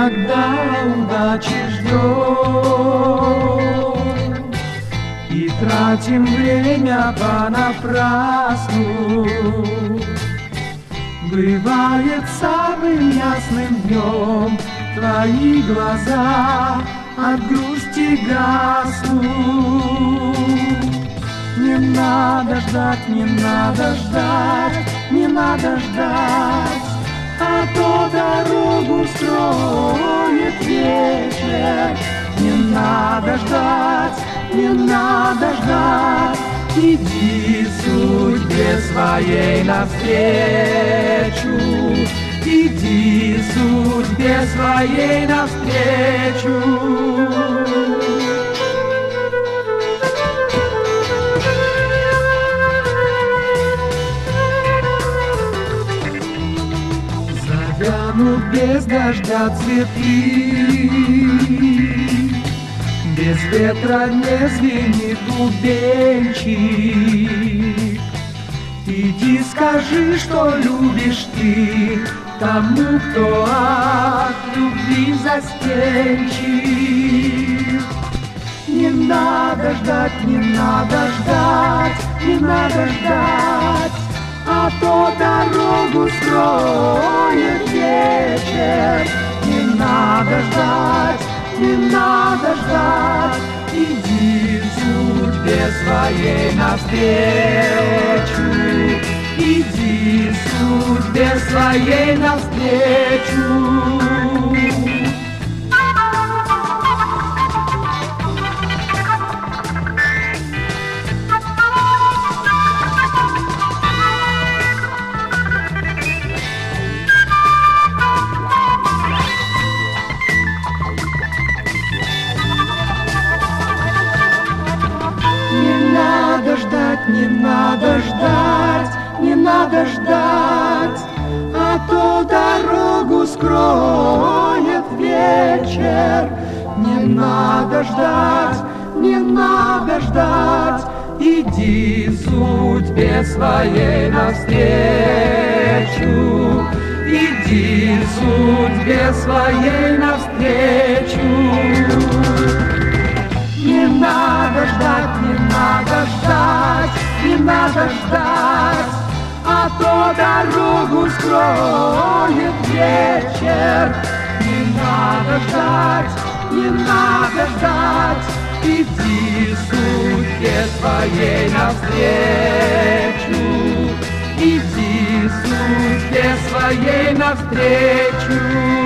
когда удачи ждем и тратим время понапрасну. Бывает самым ясным днем твои глаза от грусти гаснут. Не надо ждать, не надо ждать, не надо ждать, а то дорогу строит вечер. Не надо ждать, не надо ждать, иди судьбе своей навстречу, иди судьбе своей навстречу. Завянут без дождя цветы, без ветра не звенит бубенчик. Иди скажи, что любишь ты тому, кто от любви застенчив. Не надо ждать, не надо ждать, не надо ждать, а то дорогу строит вечер. Не надо ждать, не надо ждать, иди судьбе своей навстречу, иди судьбе своей навстречу. Не надо ждать, не надо ждать, а то дорогу скроет вечер. Не надо ждать, не надо ждать, иди судьбе своей навстречу, иди судьбе своей навстречу. Не надо ждать, не надо ждать, не надо ждать, а то дорогу скроет вечер. Не надо ждать, не надо ждать, иди судьбе своей навстречу, иди судьбе своей навстречу.